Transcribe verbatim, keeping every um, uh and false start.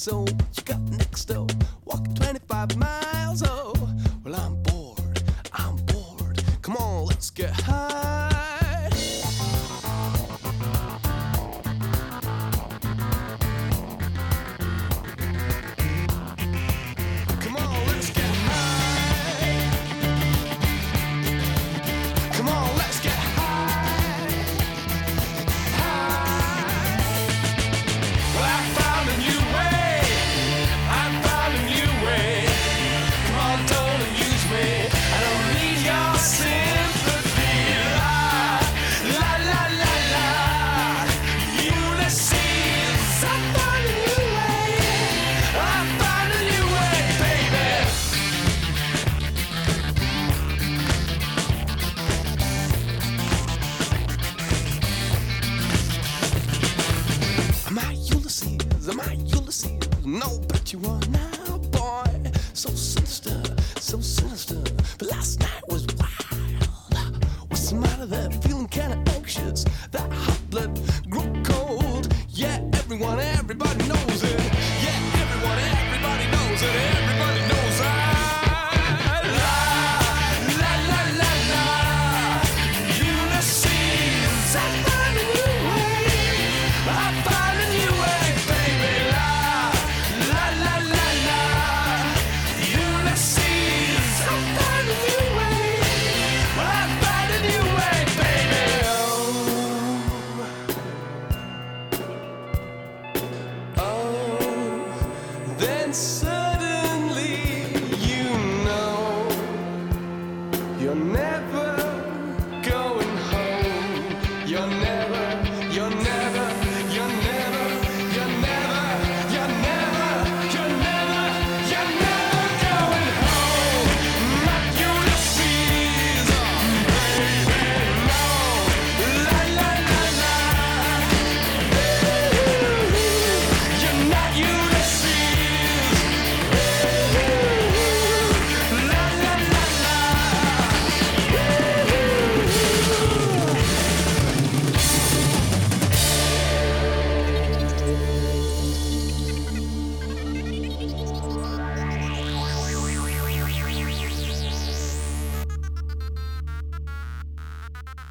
So what you got next door? Walking twenty-five miles. Oh, well, I'm bored. I'm bored. Come on, let's get high. Come on, let's get high. Come on, let's get high. High. Well, I found a new way. I found a new way. Come on, don't abuse me. I don't need your sympathy. La, la, la, la, la. Ulysses, I found a new way. I found a new way, baby. Am I Ulysses? Am I Ulysses? No, bet you are now, boy. So sinister, so sinister. But last night was wild. What's the matter there? Feeling kinda anxious.